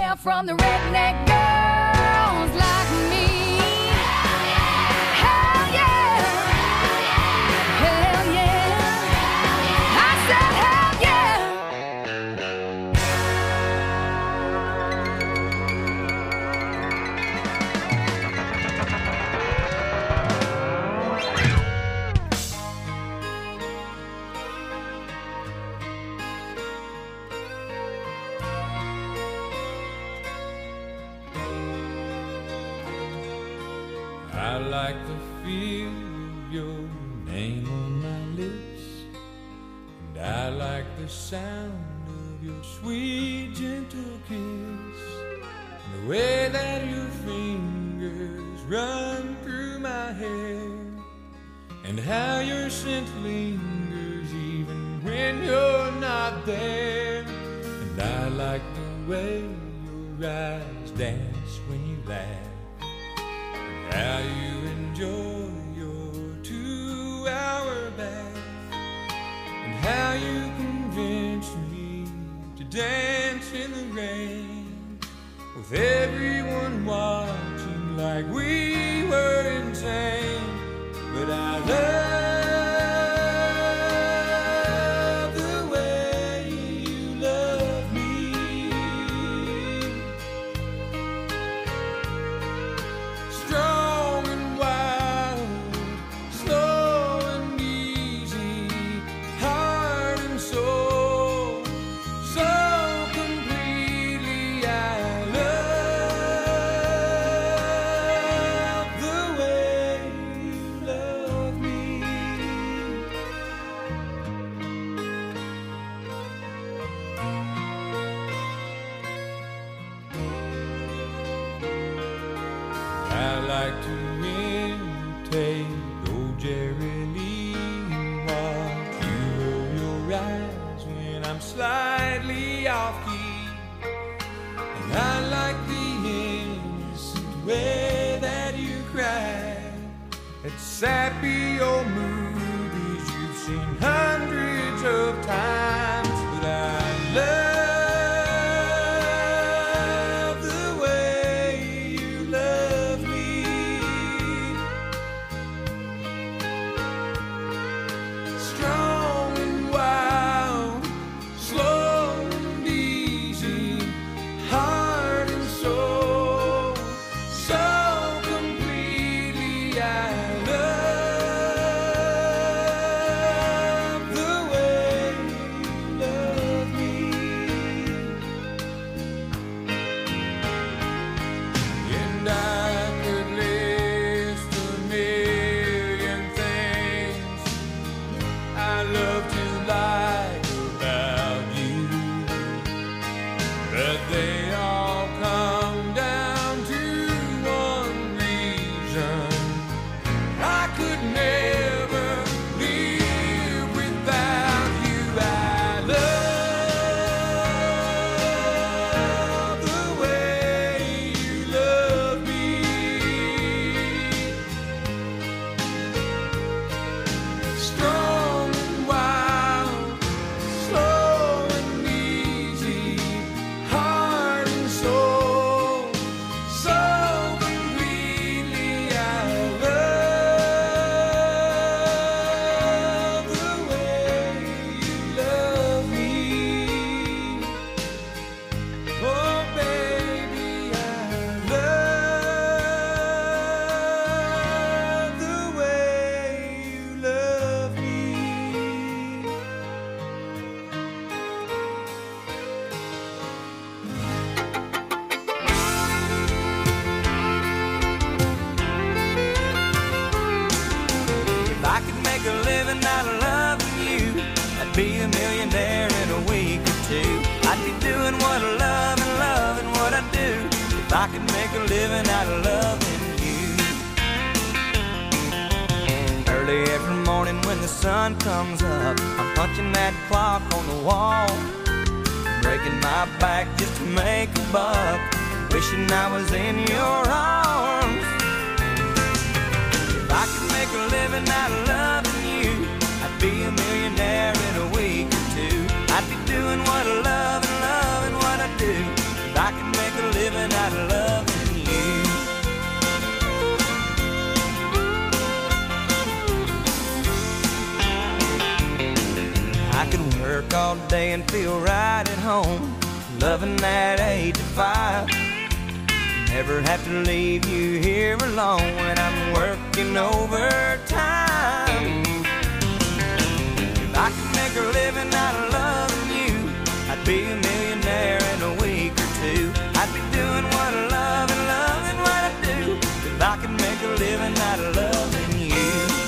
yeah, from the redneck girls like me. Hell yeah, hell yeah, I said hell yeah. I like the feel of your name on my lips, and I like the sound of your sweet, gentle kiss, and the way that your fingers run through my hair, and how your scent lingers even when you're not there. And I like the way your eyes dance when you laugh, how you enjoy your 2-hour bath, and how you convince me to dance in the rain, with everyone watching like we were insane. But I love the way you love me, strong and wild, slow and easy, heart and soul, so completely. I love the way you love me. I like to imitate old Jerry Lee and watch you roll your eyes when I'm slightly off key. And I like the innocent way that you cry at sappy old movies you've seen hundreds of times. But I love the way you love me, strong and wild, slow and easy, heart and soul, so completely. I love the way you love me. And I could list a million things I love to like about you, but they all come down to one reason: I could never live without you. I love the way you love me, strong and wild, slow and easy, heart and soul, so completely. I love the way you love me. Oh baby, I love the way you love me. If I could make a living out of loving you, I'd be a millionaire in a week or two. I'd be doing what I love and loving what I do. If I could make a living out of loving you. Early every morning when the sun comes up, I'm punching that clock on the wall, breaking my back just to make a buck, wishing I was in your arms. If I could make a living out of loving you, I'd be a millionaire in a week or two. I'd be doing what I love and loving what I do. If I could make a living out of loving you. I could work all day and feel right at home, loving that 8 to 5. Never have to leave you here alone when I'm working overtime. If I could make a living out of loving you, I'd be a millionaire in a week or two. I'd be doing what I love and loving what I do. If I could make a living out of loving you.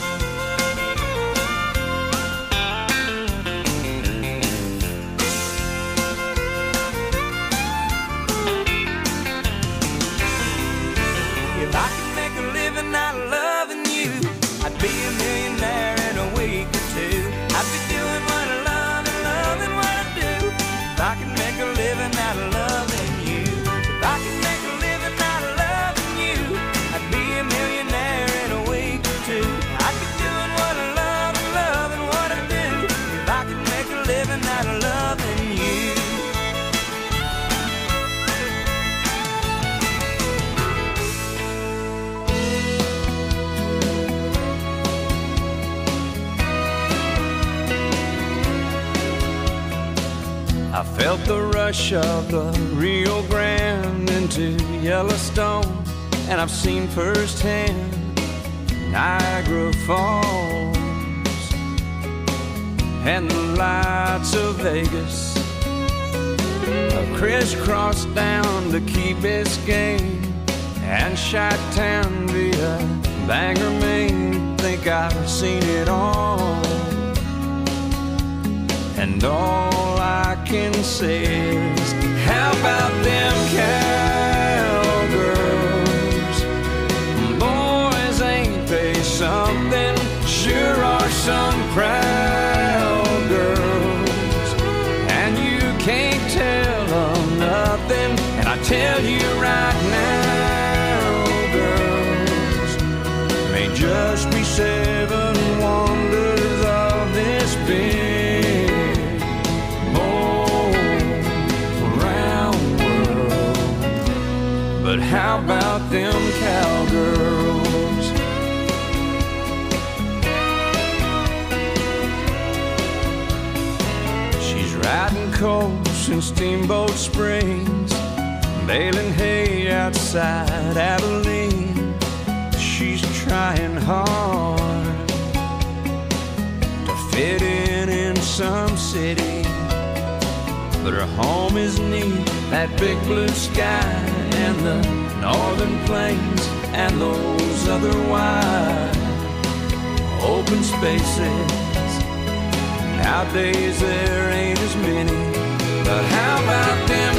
If I could make a living out of loving you, I'd be a millionaire in a week or two. I'd be doing what I love and loving what I do. If I could make a living out of loving you. If I could make a living out of loving you, I'd be a millionaire in a week or two. I'd be doing what I love and loving what I do. If I could make a living out of loving you. I felt the rush of the Rio Grande into Yellowstone, and I've seen firsthand Niagara Falls and the lights of Vegas. I've crisscrossed down to Key Biscayne and Chi-Town via Bangor, Maine. Think I've seen it all, and all I can say is, how about them cowgirls? Boys, ain't they something? Sure are some proud girls, and you can't tell them nothing. And I tell you right now, girls, may just be 7 wonders of this big but how about them cowgirls? She's riding coast in Steamboat Springs, baling hay outside Abilene. She's trying hard to fit in some city, but her home is neat, that big blue sky and the northern plains and those other wide open spaces. Nowadays there ain't as many, but how about them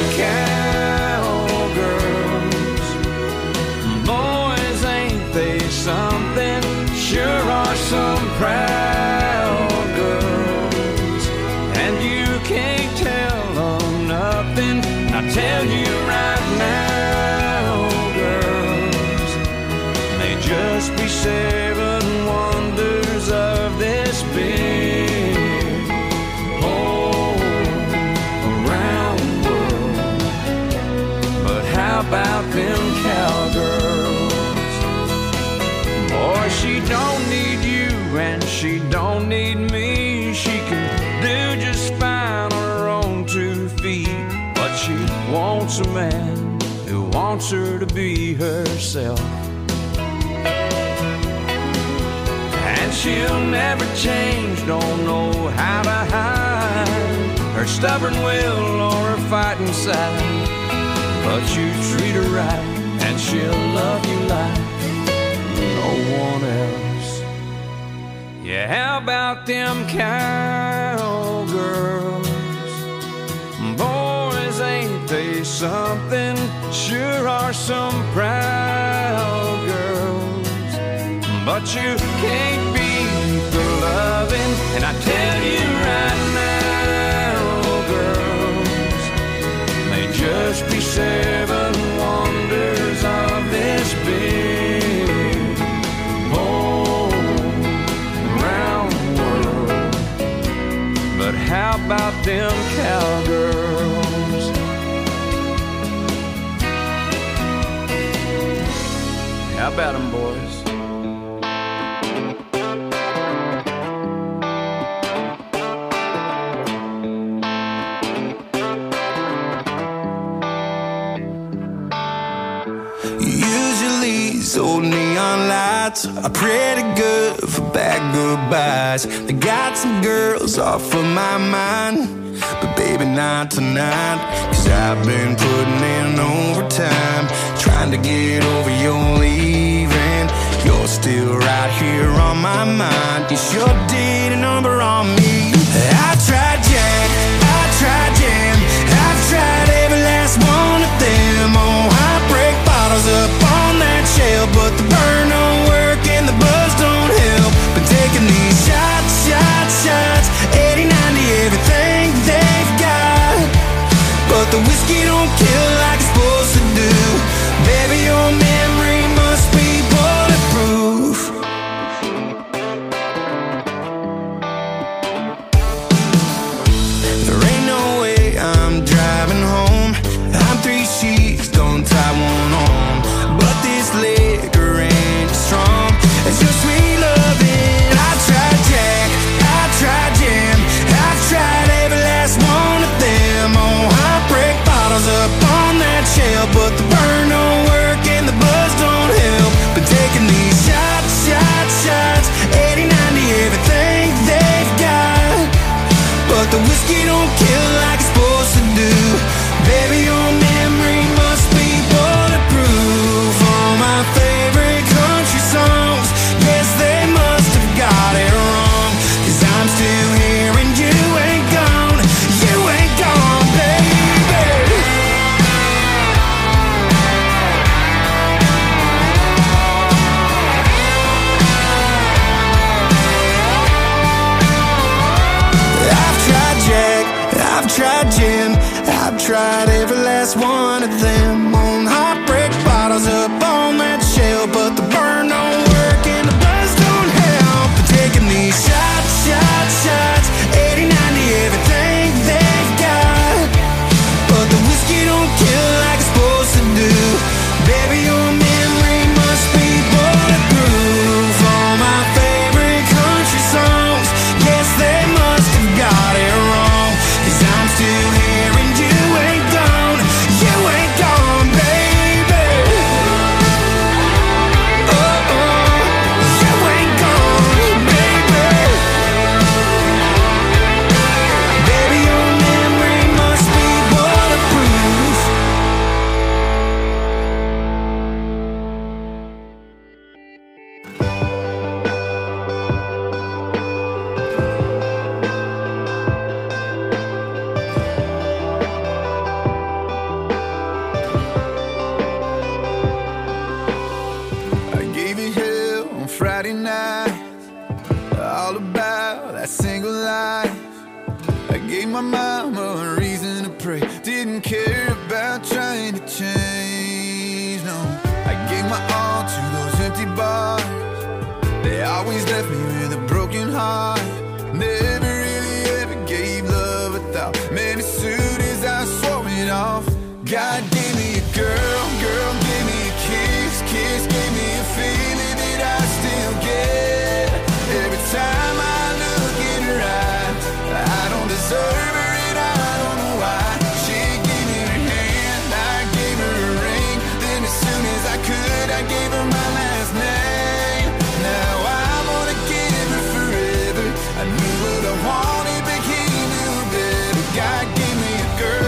cowgirls? Boys, ain't they something? Sure are some proud girls, and you can't tell them nothing. I tell you right now, girls, may just be 7 wonders of this big whole around world. But how about them cowgirls? Boy, she don't need you and she don't need me. She can do just fine on her own 2 feet. But she wants a man who wants her to be herself, and she'll never change, don't know how to hide her stubborn will or her fighting side. But you treat her right and she'll love you like no one else. Yeah, how about them cowgirls? Boys, ain't they something? Sure are some proud girls, but you can't beat the loving. And I tell you right now, girls, may just be 7 wonders of this big whole round world. But how about them cowgirls? How about them, boys? Usually these old neon lights are pretty good for bad goodbyes. They got some girls off of my mind, but baby not tonight. Cause I've been putting in overtime, trying to get over your leaving. You're still right here on my mind. Is your dating number on me? I've tried Jack, I've tried Jam, I've tried every last one of them. Oh, heartbreak bottles up on that shelf, but the burn don't work and the buzz don't help. Been taking these shots, shots, shots, 80, 90, everything they've got, but the whiskey don't kill like it's supposed to do. Baby, your memory must be bulletproof. There ain't no way I'm driving home. I'm 3 sheets, don't tie one on, but this liquor ain't as strong as your sweet loving. I've tried Jack, I've tried Jam, I've tried every last one of them. Oh, heartbreak bottles up on that shelf, but the burn don't work and the buzz don't help. Been taking these shots, shots, shots, 80, 90, everything they've got, but the whiskey don't kill like it's supposed to do. Baby, your memory must be bulletproof. All my favorite country songs, yes, they must have got it wrong. Cause I'm still here and you ain't gone, you ain't gone, baby. I've tried Jack, I've tried Jim, I've tried every last one of them. On heartbreak bottles up on that shelf, but the burn don't work and the buzz don't help. But taking these shots, shots, shots, 80, 90, everything they've got, but the whiskey don't kill like it's supposed to do. Baby, your memory must be bulletproof. All my favorite country songs, yes, they must have got it wrong. Cause I'm still here and you ain't gone, you ain't gone, baby. Oh, oh, you ain't gone, baby. Baby, your memory must be bulletproof. I gave you hell on Friday night, all about that single life. I gave my mama a reason to pray, didn't care about trying to change, no. I gave my all to those empty bars, they always left me with a broken heart. Never really ever gave love a thought, man, as soon as I swore it off. God gave me a girl, girl gave me a kiss, kiss gave me a feeling that I still get. Every time I look in her eyes, I don't deserve her and I don't know why. She gave me her hand, I gave her a ring, then as soon as I could, I gave her my last name. Now I wanna give her forever. I knew what I wanted, but he knew better. God gave me a girl.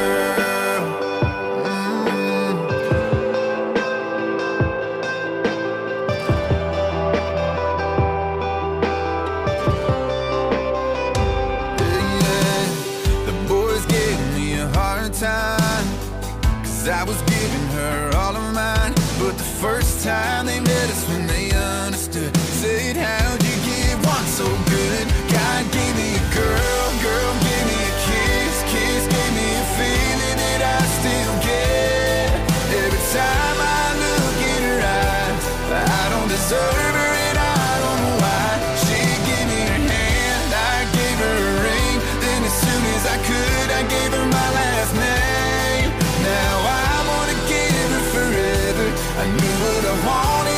Time, cause I was giving her all of mine, but the first time they met us when they understood, said how'd you give one so good. God gave me a girl, girl gave me a kiss, kiss gave me a feeling that I still get. Every time I look in her eyes, I don't deserve her and I don't know why. She gave me her hand, I gave her a ring, then as soon as I could, I gave her my last name. Now I wanna give her forever. I knew what I wanted.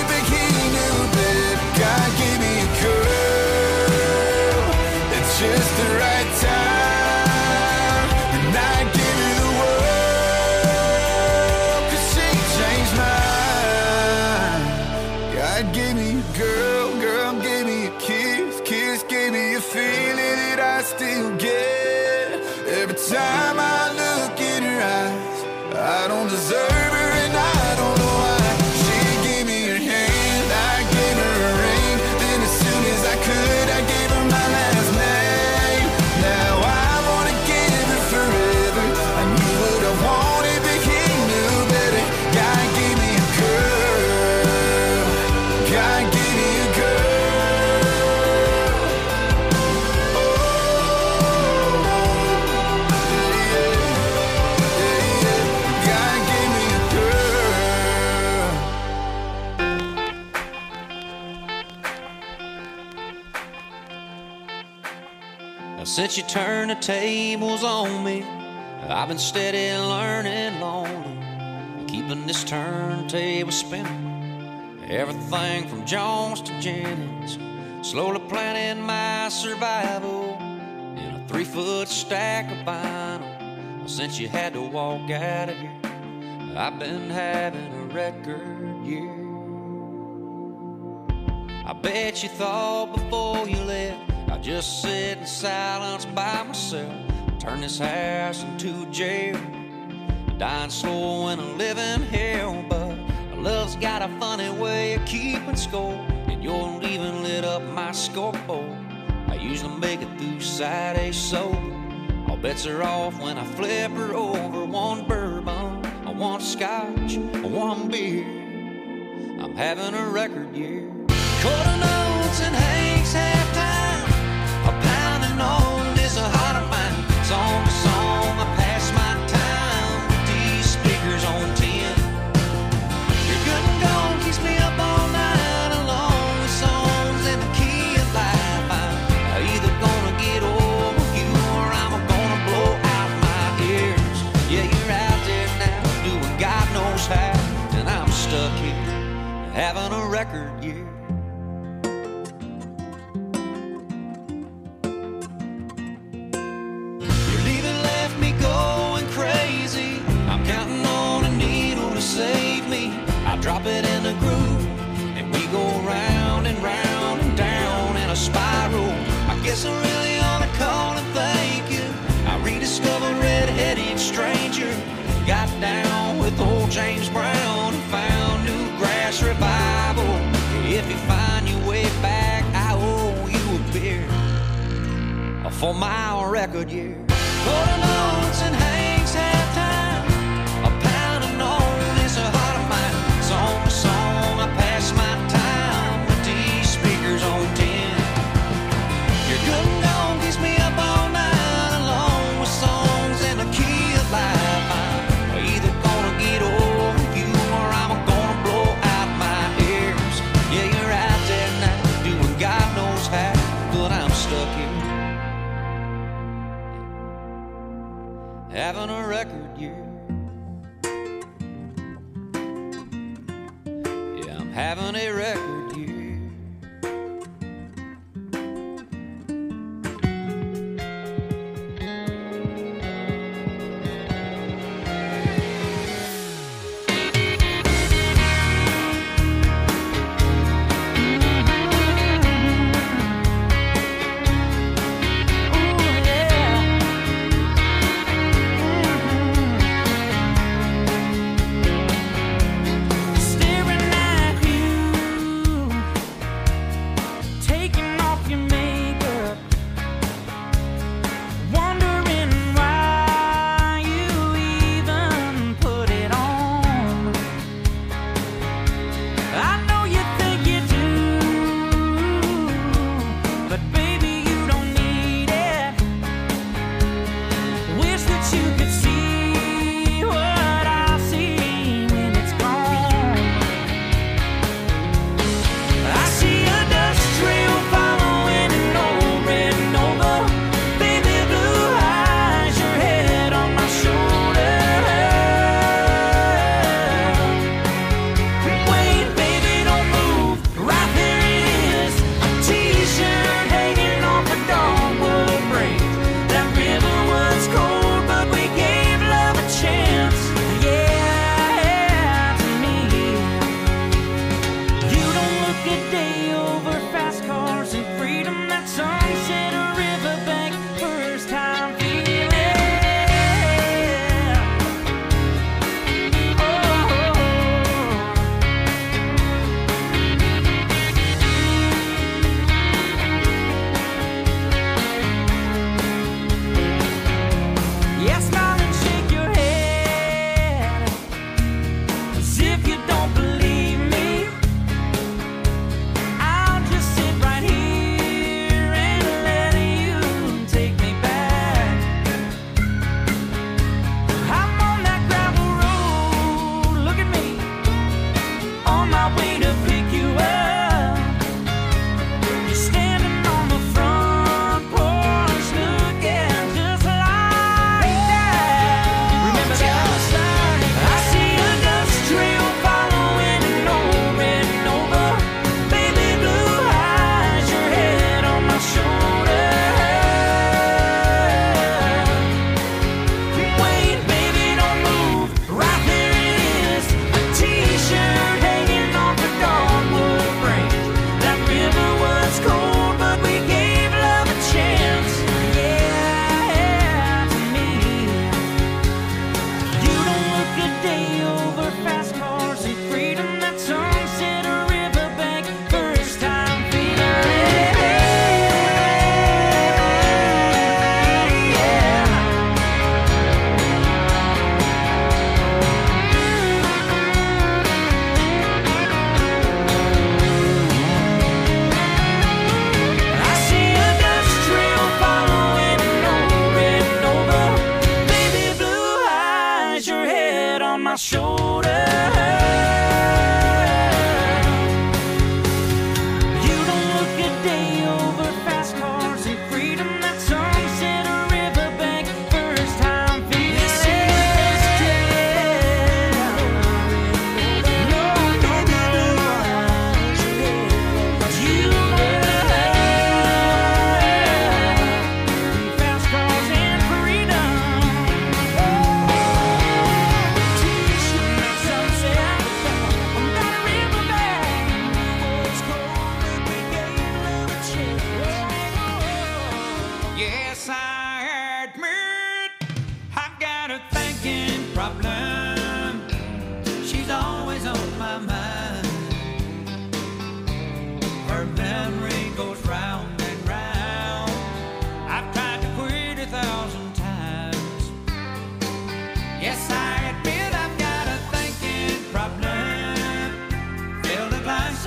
Since you turned the tables on me, I've been steady learning lonely, keeping this turntable spinning. Everything from Jones to Jennings, slowly planning my survival in a 3-foot stack of vinyl. Since you had to walk out of here, I've been having a record year. I bet you thought before you left I'd just sit in silence by myself, turn this house into a jail, dying slow in a living hell. But love's got a funny way of keeping score, and your leaving lit up my scoreboard. I usually make it through Saturday sober. All bets are off when I flip her over. One bourbon, one scotch, one beer. I'm having a record year. Quarter notes and Hank's halftime, a pounding on is a heart of mine. Song to song, I pass my time with these speakers on 10. Your good and gone keeps me up all night along with songs in the key of life. I'm either gonna get over you or I'm gonna blow out my ears. Yeah, you're out there now doing God knows how, and I'm stuck here having a record year. Save me, I drop it in the groove, and we go round and round and down in a spiral. I guess I really ought to call and thank you. I rediscovered Red-Headed Stranger, got down with old James Brown, and found new grass revival. If you find your way back, I owe you a beer for my record year. Quarter notes and Hank's halftime, a pound of noise. Song to song, I pass my time with these speakers on 10. Your good and gone keeps me up all night along with songs in the key of life. I'm either gonna get over you or I'm gonna blow out my ears. Yeah, you're out there now doing God knows how, but I'm stuck here having a record year. Having a record year. Staring at you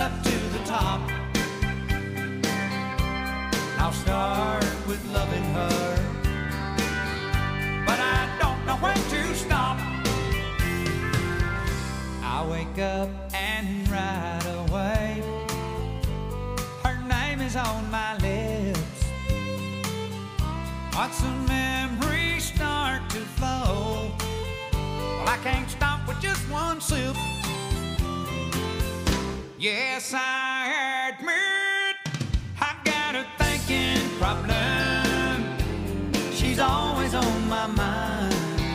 up to the top. I'll start with loving her, but I don't know when to stop. I wake up and right away her name is on my lips. Watch the memories start to flow. Well, I can't stop with just one sip. Yes, I admit I've got a thinking problem. She's always on my mind.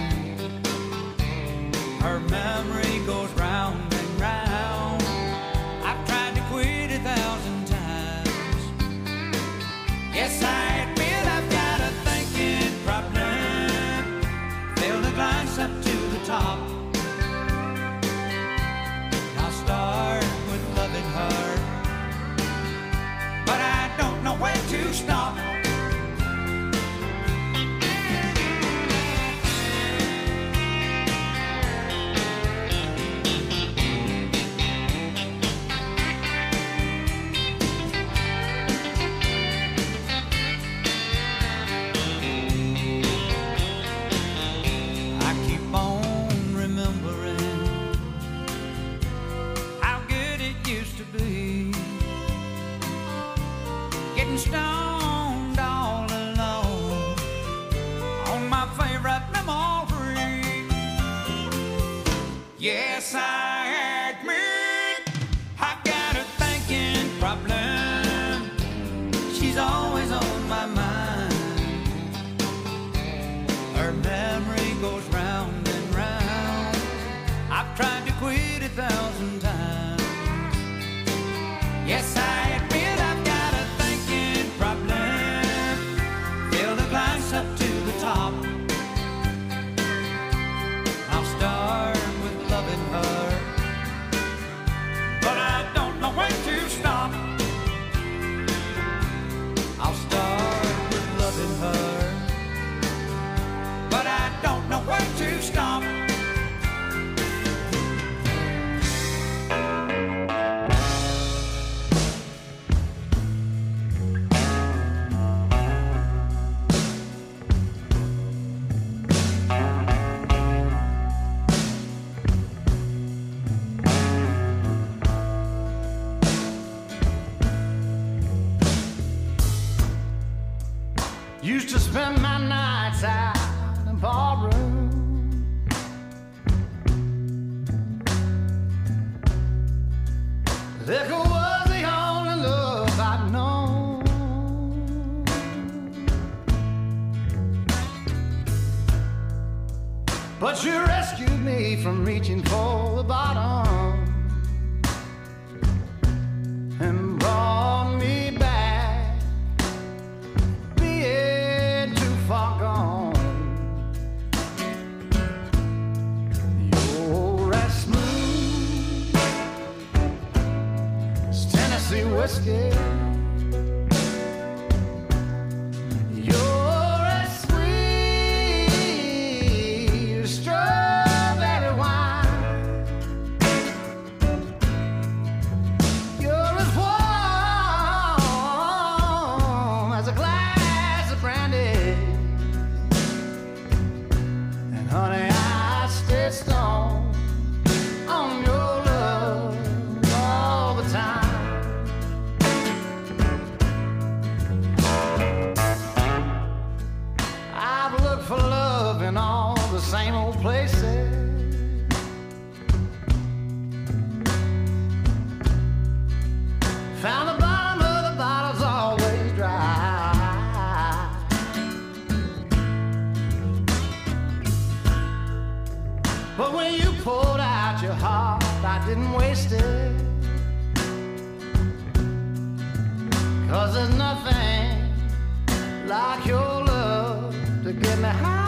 Her memory goes round and round. I've tried to quit 1,000 times. Yes, I admit I've got a thinking problem. Fill the glass up to the top. I'll start with loving her, but I don't know when to stop. Stoned all alone on my favorite memory. Yes, I admit I've got a thinking problem. She's always on my mind. Her memory goes round and round. I've tried to quit 1,000 times. Yes, I admit I've got a problem. Fill the glass up to the top. I'll start with loving her, but I don't know when to stop. I'll start with loving her, but I don't know when to stop. Used to spend my nights out in ballroom. Liquor was the only love I'd known. But you rescued me from reaching for the bottom and brought me back, being too far gone. You're as smooth as Tennessee whiskey. You're as sweet as strawberry wine. You're as warm as a glass of brandy. And honey, I stay stoned on your love all the time. I've looked for love in all the same old places. Found the bottom of the bottle's always dry. But when you poured out your heart, I didn't waste it. 'Cause there's nothing like your love to get me high.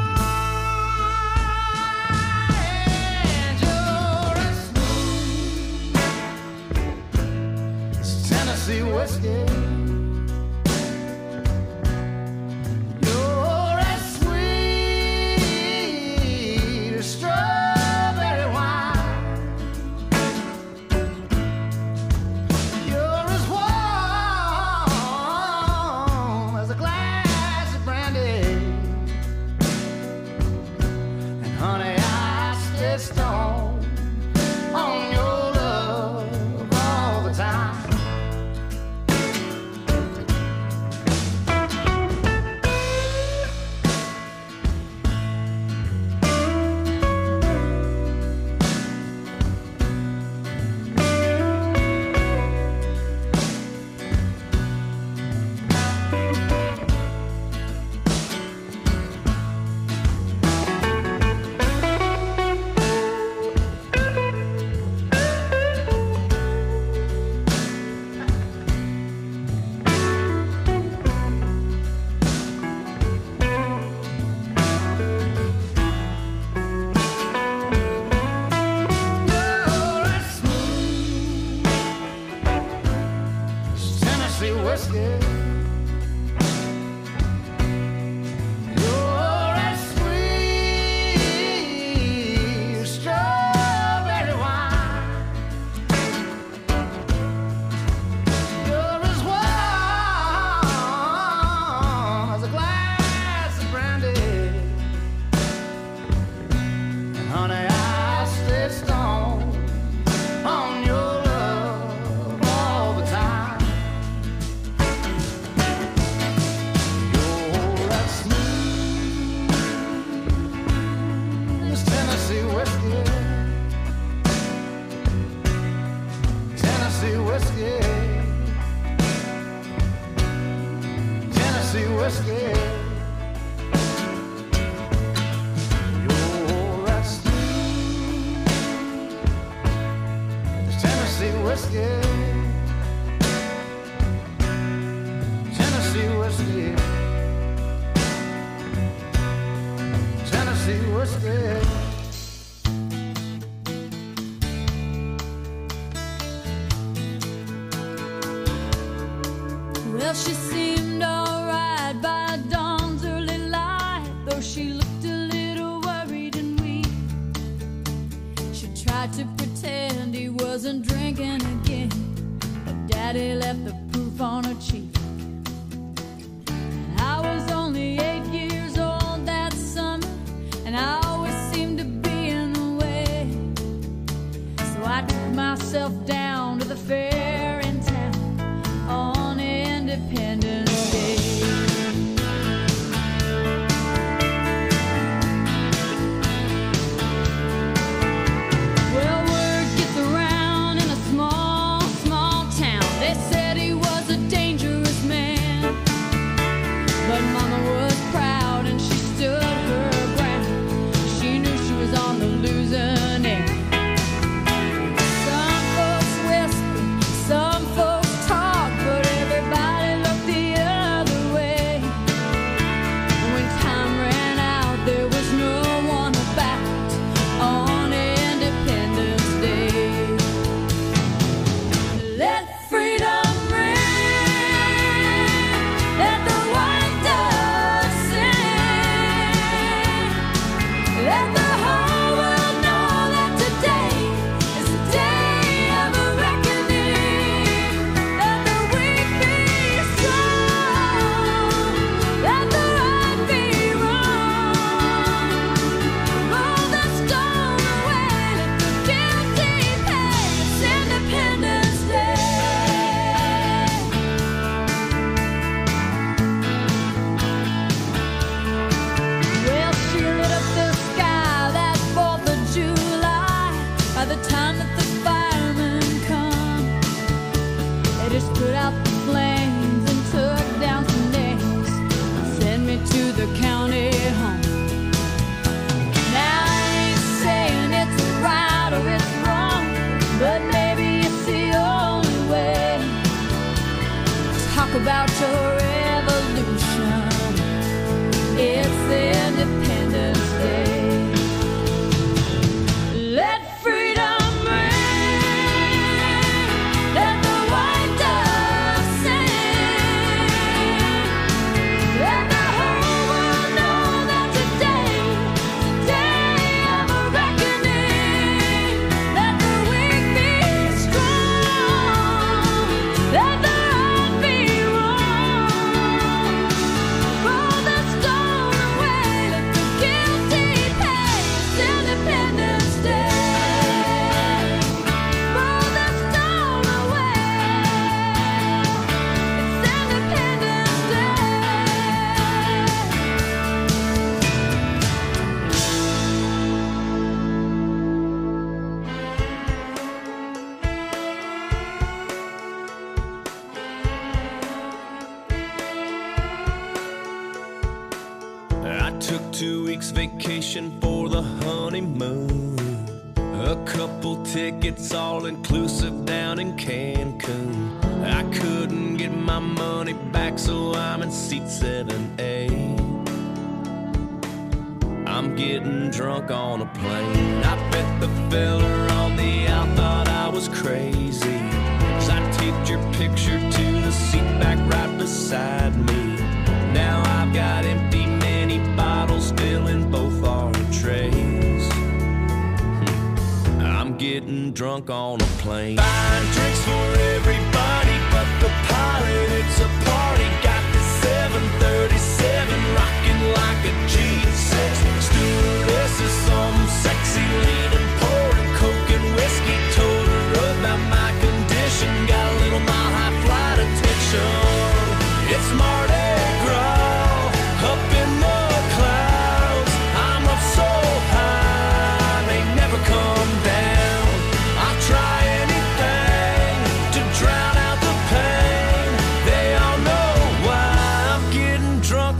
And you're as smooth as Tennessee whiskey. You're as sweet as strawberry wine. whiskey. You're that sweet Tennessee whiskey. Tennessee whiskey. Tennessee whiskey. Well, she seemed alright by dawn's early light, though she looked a little worried and weak. She tried to pretend he wasn't drinking again, but Daddy left the proof on her cheek. I was only 8 years old that summer, and I always seemed to be in the way. So I took myself down to the fair in town on Independence Day. Well, word gets around in a small, small town. They said he was a dangerous man, but Mama was proud and she stood her ground. She knew she was on the losing end. Some folks whisper, some folks talk, but everybody looked the other way. When time ran out, there was no one about on Independence Day. Let freedom ring, let the white dove sing, let the whole world know that today is the day of a reckoning. Let the weak be strong, let the right be wrong. Roll the stone away, let the guilty pay. It's Independence Day. Well, she lit up the sky that 4th of July. By the time that the firemen come, they just put out the flames and took down some names and sent me to the county home. Now I ain't saying it's right or it's wrong, but maybe it's the only way. Talk about your revolution. It's Independence Day. Let freedom ring, let the white dove sing, let the whole world know that today is the day of a reckoning. Let the weak be strong, let the right be wrong. Roll the stone away, let the guilty pay. It's Independence Day. Roll the stone away. It's Independence Day. I took 2 weeks vacation for the honeymoon. A couple tickets all inclusive down in Cancun. I couldn't get my money back, so I'm in seat 7A. I'm getting drunk on a plane. I bet the fella on the out thought I was crazy, 'cause I taped your picture to the seat back right beside me. Now I've got empty mini bottles filling both our trays. I'm getting drunk on a plane. Buying drinks for everybody but the pilot. It's a party. Got the 737 rocking like a G6. Stewardess is some sexy leaning, pouring coke and whiskey. Told her about my condition. Got a little mile high flight attention. It's Mardi Gras up in the clouds. I'm up so high, they never come down. I'll try anything to drown out the pain. They all know why I'm getting drunk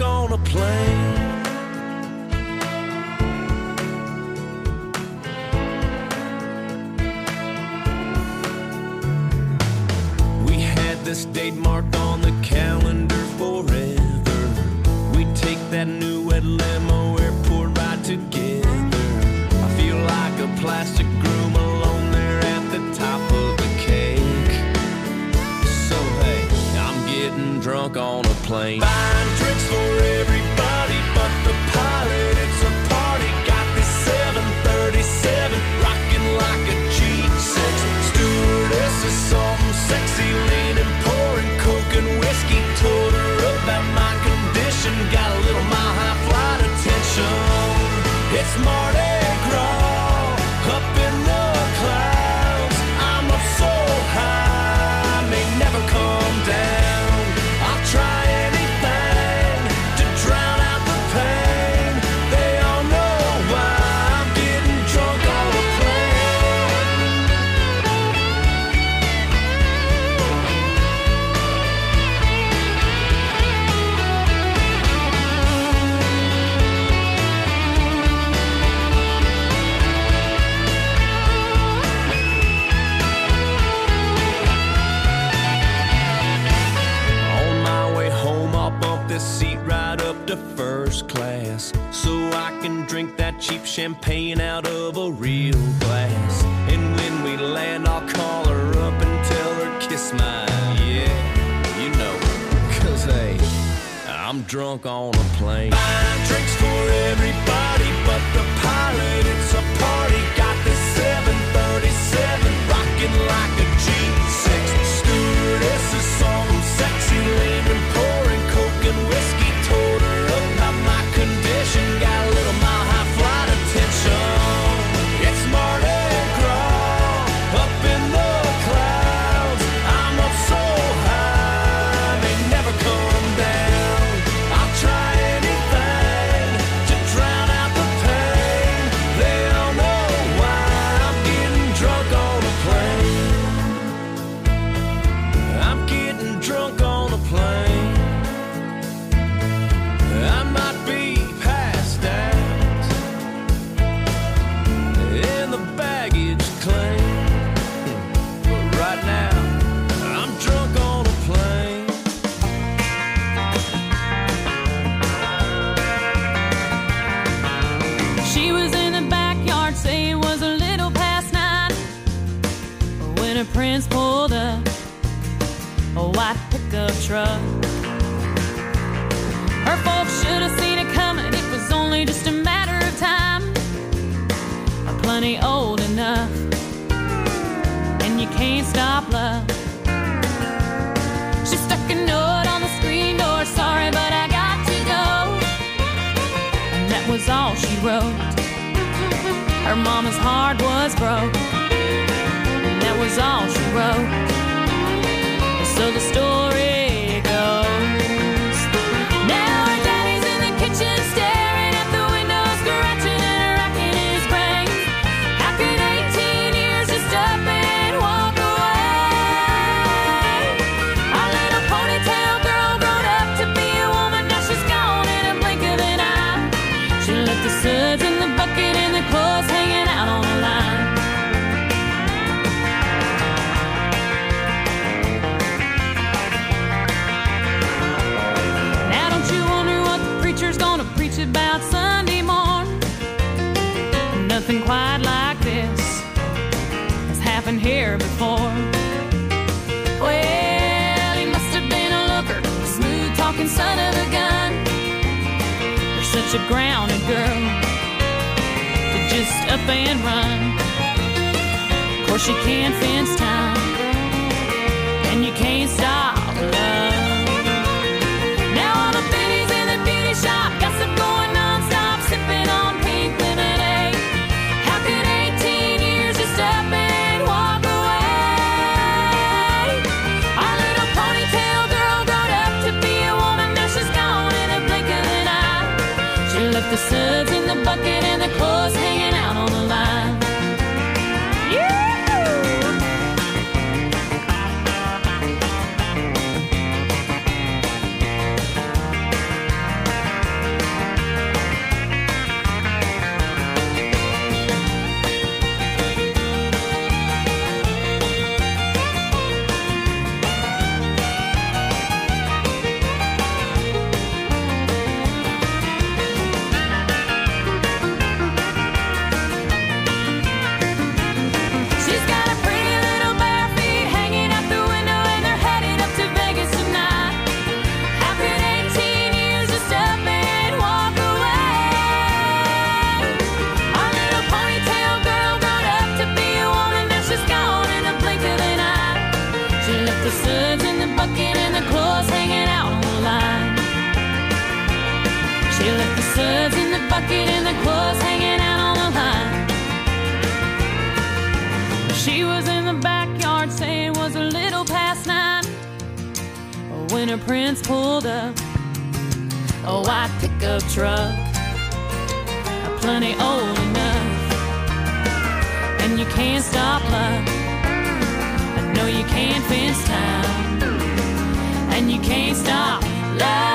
date marked on the calendar forever. We take that new red limo, airport ride together. I feel like a plastic groom alone there at the top of the cake. So hey, I'm getting drunk on a plane, buying drinks for everybody but the pilot. It's a party, got this 737 rocking like a G6. Stewardess is something sexy, leaning, pouring coke and whiskey. Told her about my condition, got a little mile high flight attention. It's Mardi Gras up in the clouds. I'm up so high, I may never come down. I'll try anything to drown out the pain. They all know why I'm getting drunk on a plane. On my way home, I'll bump this seat right up to first class, so I can drink that cheap champagne out of a real glass. And when we land, I'll call her up and tell her kiss my, yeah, you know, 'cause hey, I'm drunk on a plane. Buying drinks for everybody but the pilot. It's a party, got this 737 rocking like a G6. Stewardess is something sexy, leaning, pouring coke and whiskey. Told her about my condition, got a little mile high flight attention. It's Mardi Gras up in the clouds. I'm up so high, I may never come down. I'll try anything to drown out the pain. They all know why I'm getting drunk on a plane. I'm getting drunk on a plane. I might be passed out in the baggage claim, but right now I'm drunk on a plane. She was in the backyard, say it was a little past 9 when her prince pulled up a white pickup truck. Her folks should have seen it coming, it was only just a matter of time. Plenty old enough, and you can't stop love. She stuck a note on the screen door, sorry but I got to go. And that was all she wrote. Her mama's heart was broke, and that was all she wrote. So the story goes, now her daddy's in the kitchen staring at the window, scratching and racking his brain. How could 18 years just up and walk away? Our little ponytail girl grown up to be a woman, now she's gone in a blink of an eye. She left the suds in the bucket and the clothes hanging out on the line. Now don't you wonder what the preacher's gonna preach about Sunday morn? Nothing quite like this has happened here before. Well, he must have been a looker, a smooth-talking son of a gun. You're such a grounded girl to just up and run. Of course you can't fence time, and you can't stop love. Now all the pennies in the beauty shop, gossip going non-stop, sipping on pink lemonade. How could 18 years just up and walk away? Our little ponytail girl grown up to be a woman, now she's gone in a blink of an eye. She left the suds in the bucket and the clothes hanging out on the line. when her prince pulled up. A white pickup truck, plenty old enough. And you can't stop love, no, you can't fence time. And you can't stop love.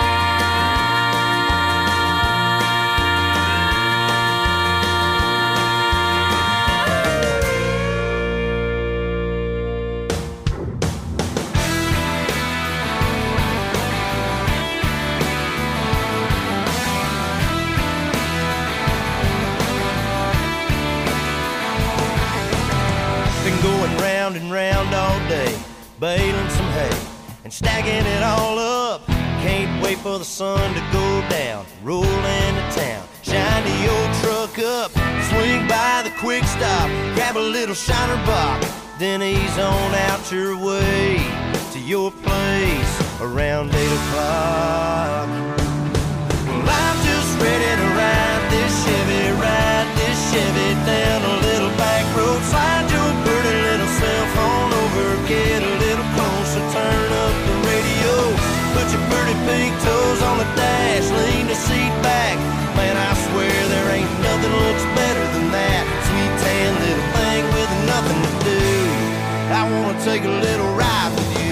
Going round and round all day, baling some hay and stacking it all up. Can't wait for the sun to go down, roll into town, shine the old truck up, swing by the quick stop, grab a little shiner box, then ease on out your way to your place around 8 o'clock. Well, I'm just ready to ride this Chevy down a little back road, slide your pretty little cell phone over, get a little closer, turn up the radio, put your pretty pink toes on the dash, lean the seat back. Man, I swear there ain't nothing looks better than that sweet tan little thing with nothing to do. I wanna take a little ride with you.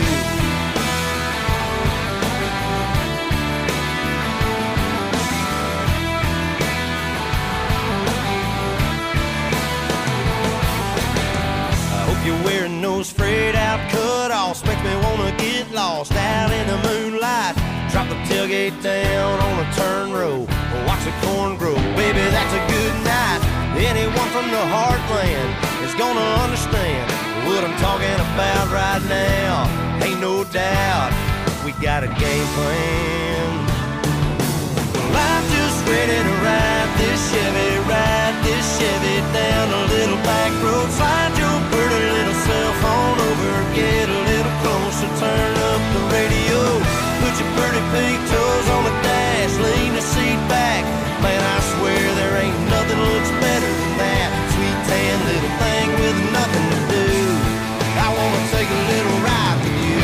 You're wearing those frayed out cut-offs, makes me wanna get lost out in the moonlight. Drop the tailgate down on a turn row, watch the corn grow. Baby, that's a good night. Anyone from the heartland is gonna understand what I'm talking about right now. Ain't no doubt we got a game plan. Well, I'm just ready to ride this Chevy down a little back road, slide your pretty little cell phone over, get a little closer, turn up the radio, put your pretty pink toes on the dash, lean the seat back. Man, I swear there ain't nothing looks better than that sweet tan little thing with nothing to do. I wanna take a little ride with you.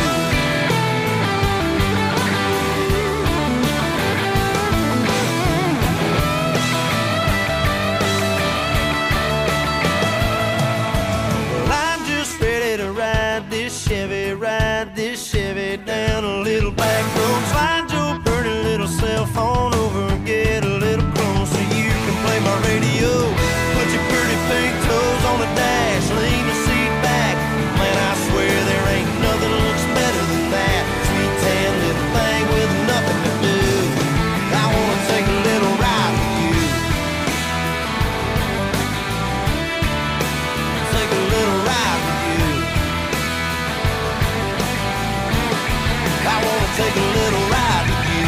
Ride this Chevy down a little back road, slide your pretty little cell phone over, get a little closer, you can play my radio, put your pretty pink toes on the dash, lean the seat back. Man, I swear there ain't nothing looks better than that sweet tan little thing with nothing to do. I wanna take a little ride with you. Take a little ride with you. I wanna take a little ride with you.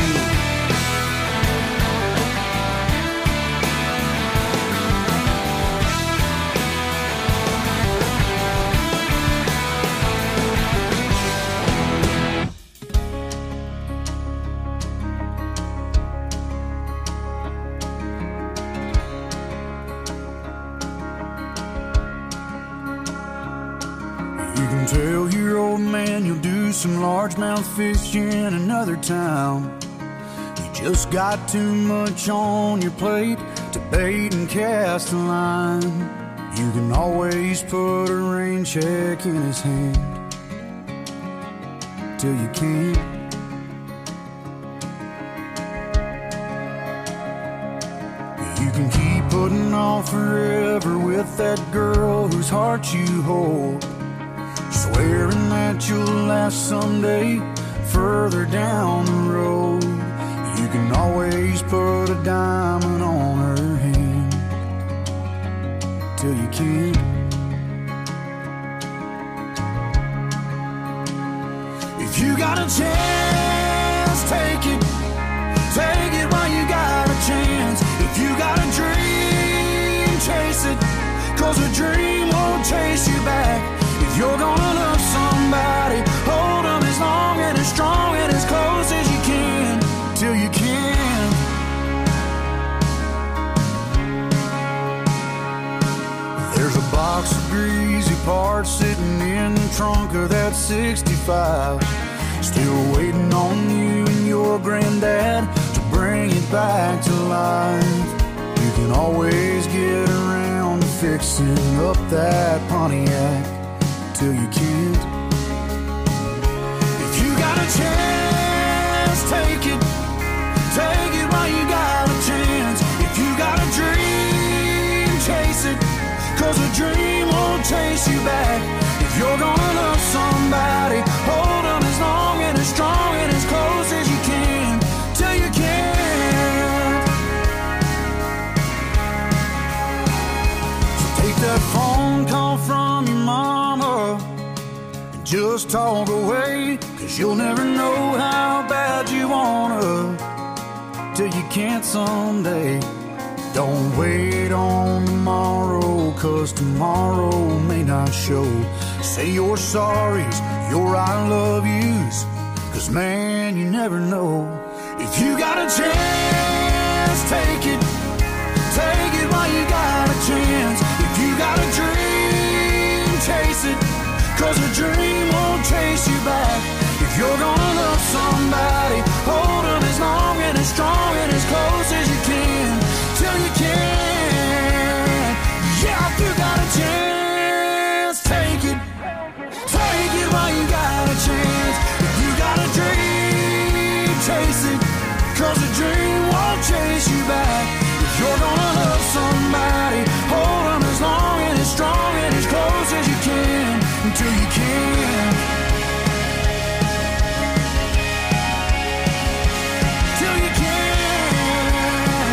You can tell your old man you'll do some largemouth fish in another town. You just got too much on your plate to bait and cast a line. You can always put a rain check in his hand till you can't. You can keep putting off forever with that girl whose heart you hold, swearing that you'll last someday further down the road. You can always put a diamond on her hand till you can't. If you got a chance, take it. Take it while you got a chance. If you got a dream, chase it, 'cause a dream won't chase you back. If you're gonna love somebody, hold them as long and as strong and as close as you can, till you can. There's a box of greasy parts sitting in the trunk of that 65. still waiting on you and your granddad to bring it back to life. You can always get around to fixing up that Pontiac till you can't. If you got a chance, take it while you got a chance. If you got a dream, chase it, 'cause a dream won't chase you back. If you're gonna love somebody, hold them as long and as strong and as close as you can, till you can't. So take that phone call from your mama and just talk away, 'cause you'll never know how bad you wanna till you can't someday. Don't wait on tomorrow, 'cause tomorrow may not show. Say your sorries, your I love yous, 'cause man, you never know. If you got a chance, take it while you got a chance. If you got a dream, chase it, 'cause a dream won't chase you back. If you're gonna love somebody, hold them as long and as strong and as close as you can, till you can. Yeah, if you got a chance, take it while you got a chance. If you got a dream, chase it, 'cause a dream won't chase you back. If you're gonna love somebody, hold them as long and as strong and as close as you can, until you can. Till you can.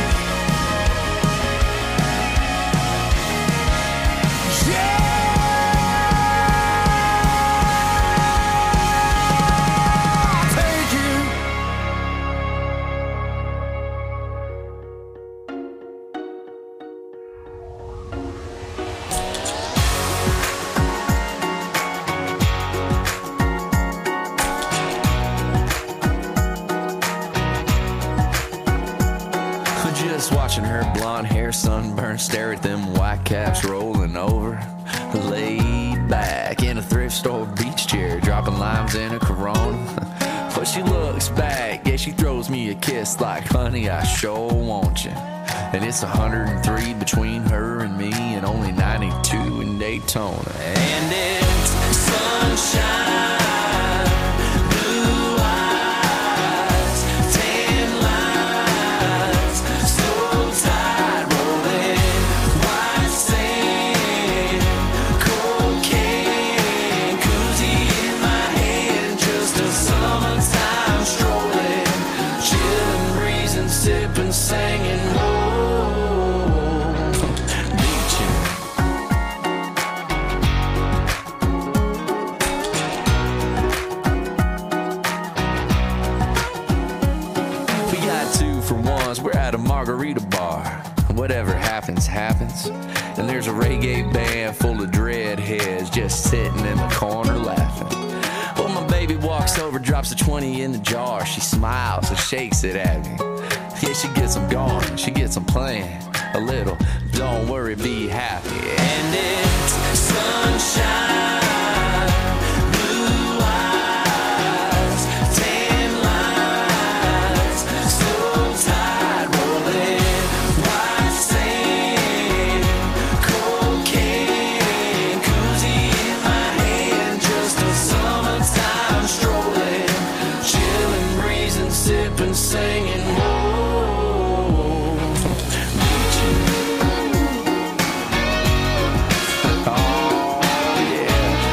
Yeah. Take it. Just watching her blonde hair sunburned, stare at them white caps rolling over. Laid back in a thrift store beach chair, dropping limes in a Corona. But she looks back, yeah, she throws me a kiss like, honey, I sure want you. And it's 103 between her and me, and only 92 in Daytona. And it's sunshine, blue eyes, tan lines, slow tide rolling, white sand, cocaine, koozie in my hand, just a summertime strolling, chilling, breezing, sipping, singing, beaching. We got two for ones, we're at a margarita bar. Whatever happens, happens. And there's a reggae band full of dreadheads just sitting in the corner laughing. Well, my baby walks over, drops a 20 in the jar. She smiles and shakes it at me. Yeah, she gets them going, she gets them playing a little. Don't worry, be happy. And it's sunshine, blue eyes, tan lines, slow tide rolling, white sand, cocaine, koozie in my hand, just a summertime strolling, chilling, breezing, sipping, singing, beaching. Oh, yeah.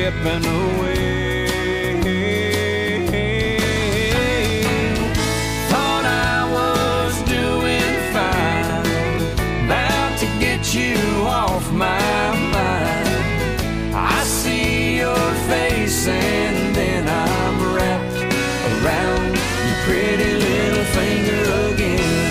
slipping away. Thought I was doing fine, about to get you off my mind. I see your face and then I'm wrapped around your pretty little finger again.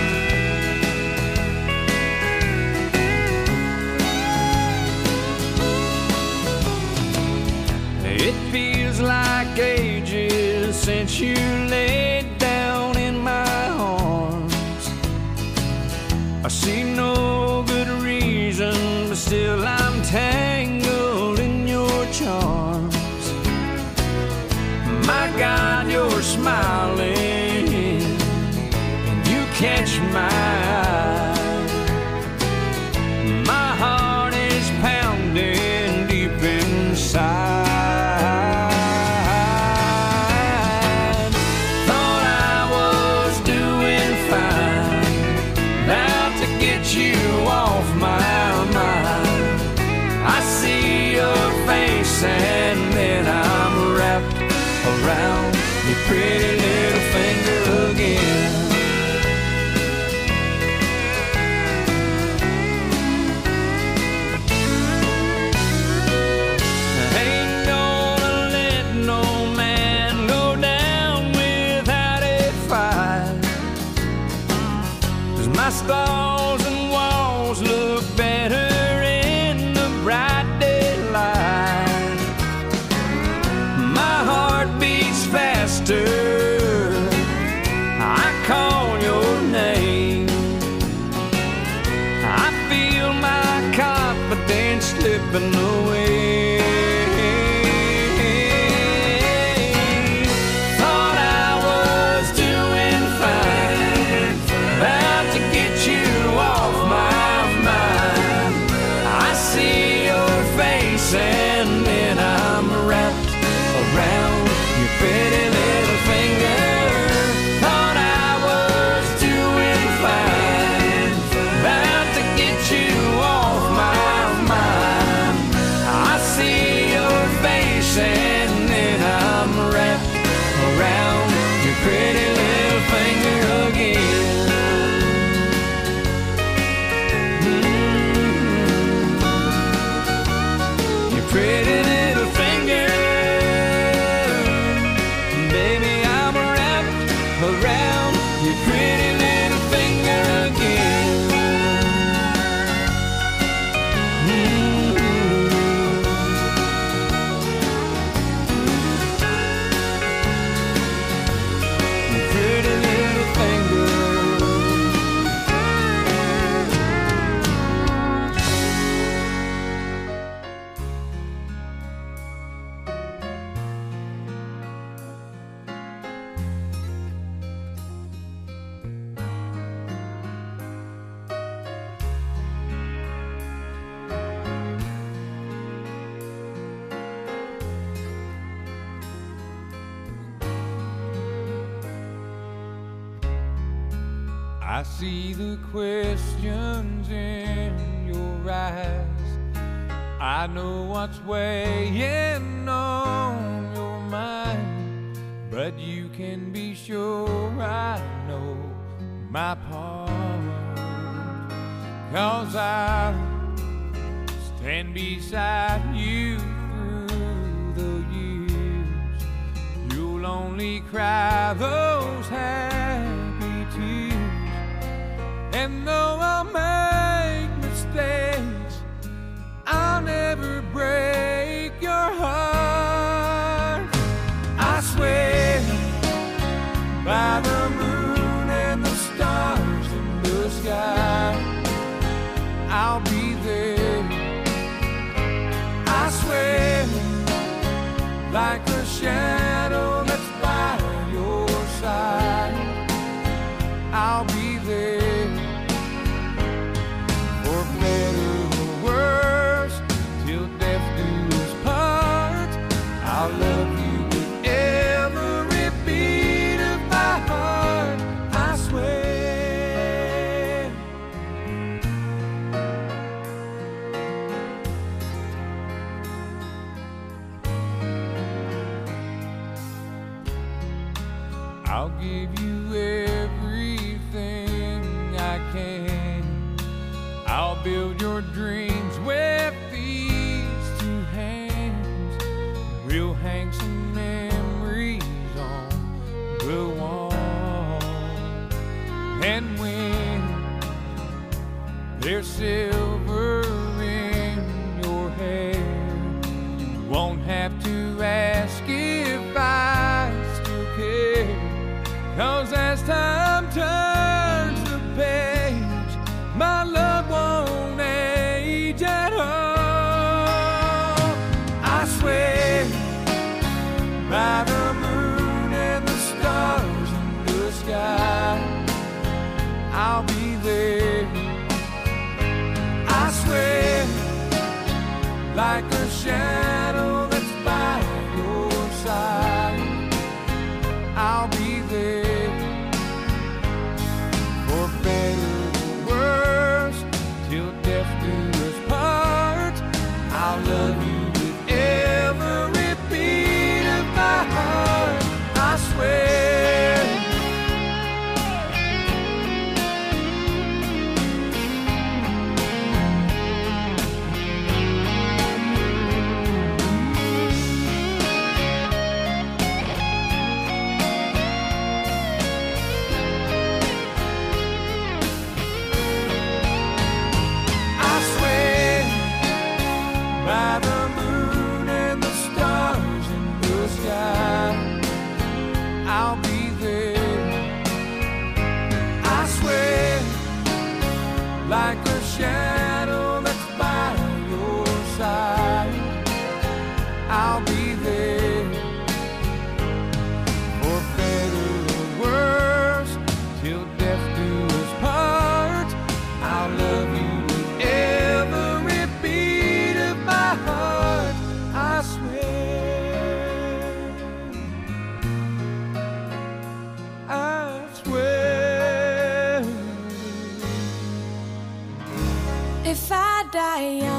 It feels like ages since you laid down in my arms. I see no good reason, but still I'm tangled in your charms. My God, you're smiling, and you catch my eye. My heart is pounding deep inside. Thought I was doing fine, about to get you off my mind. I see your face and then I'm wrapped around your pretty little finger again. I ain't gonna let no man go down without a fight, 'cause my stalls and walls look better in the bright daylight. My heart beats faster, I call your name. I feel my confidence slipping away. Thought I was doing fine, about to get you off my mind. I see your face and then I'm wrapped around your pretty little finger. Thought I was doing fine, about to get you off my mind. I see your face and then I'm wrapped around your pretty little finger again. Your pretty little finger. Baby, I'm wrapped around your pretty little finger again. Your pretty little finger. I see the questions in your eyes. I know what's weighing on your mind, but you can be sure I know my part. 'Cause I'll stand beside you through the years. You'll only cry those happy tears. And though I'll make mistakes, I'll never break your heart. I swear by the moon and the stars in the sky, I'll be there. I swear like a shadow that's by your side, I'll be there. I'll give you everything I can. I'll build your dreams with these two hands. We'll hang some memories on the wall. And when there's silver in your hair, you won't have to ask if I still care. 'Cause as time turns the page, my love won't age at all. I swear by the moon and the stars in the sky, I'll be there. I swear, like a shadow that's by your side, I'll be there. For better or worse, till death do us part, I'll love you with every beat of my heart. I swear. By the moon and the stars in the sky, I'll be there. I swear, like a shadow that's by your side, I'll be there. For better or worse, till death do us part, I'll love you with every beat of my heart. I swear, I swear. If I die young,